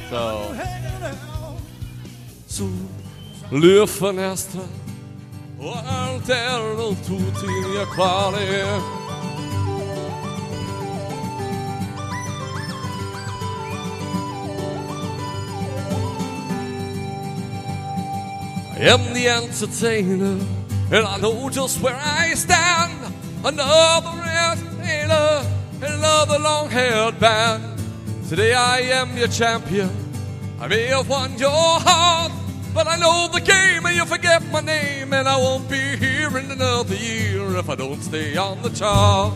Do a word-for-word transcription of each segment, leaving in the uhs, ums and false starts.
So, sulle finestre o alterno tutti i miei quali. I am the entertainer, and I know just where I stand. Another entertainer, another long-haired band. Today I am your champion. I may have won your heart, but I know the game and you forget my name, and I won't be here in another year if I don't stay on the chart.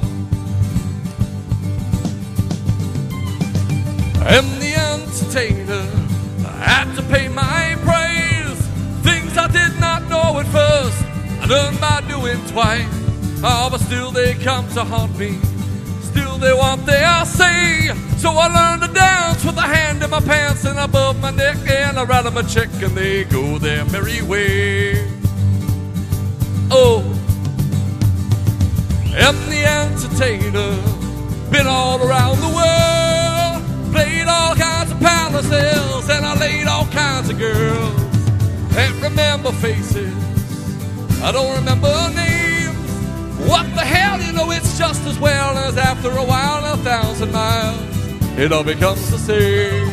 I am the entertainer. I had to pay my praise. Things I did not know at first, I learned by doing twice. Oh, but still they come to haunt me. Still they want their say. So I learned to dance with a hand in my pants and above my neck, and I write them a check and they go their merry way. Oh, I'm the entertainer. Been all around the world. Played all kinds of palaces and I laid all kinds of girls. Can't remember faces, I don't remember names. What the hell, you know, it's just as well as after a while, a thousand miles, it all becomes the same.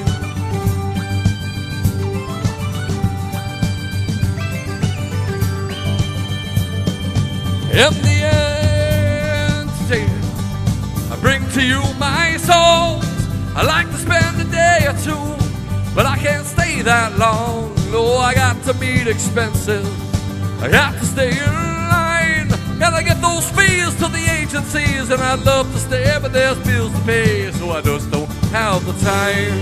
I'm the entertainer. I bring to you my songs. I like to spend a day or two, but I can't stay that long. No, I got to meet expenses. I got to stay in line. Gotta get those fees to the agencies, and I'd love to stay, but there's bills to pay, so I just don't have the time.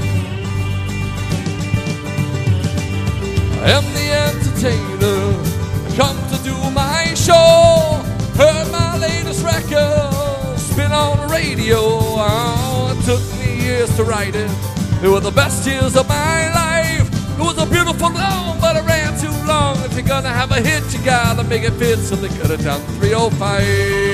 I am the entertainer. I come to do my show. Heard my latest record, spin on the radio. Oh, it took me years to write it. They were the best years of my life. It was a beautiful song, but it ran too long. If you're gonna have a hit, you gotta make it fit, so they could have done three oh five.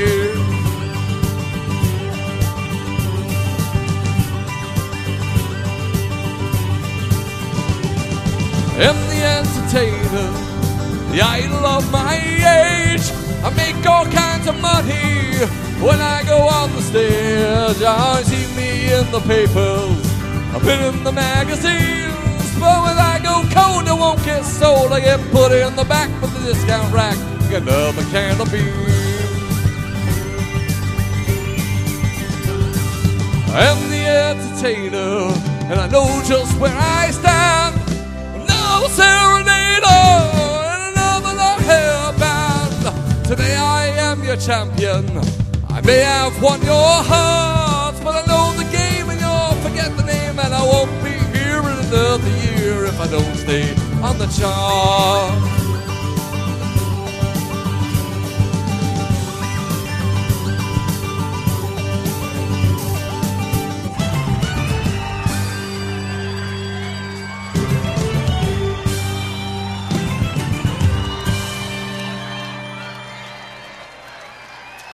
I'm the entertainer, the idol of my age. I make all kinds of money when I go on the stage. I see me in the papers, I've been in the magazines. But when I go cold, it won't get sold. I get put in the back of the discount rack, get another can of beer. I'm the entertainer, and I know just where I stand. Another serenader and another long-hair band. Today I am your champion. I may have won your hearts, but I know the game and you'll forget the name, and I won't be here in another year if I don't stay on the chart.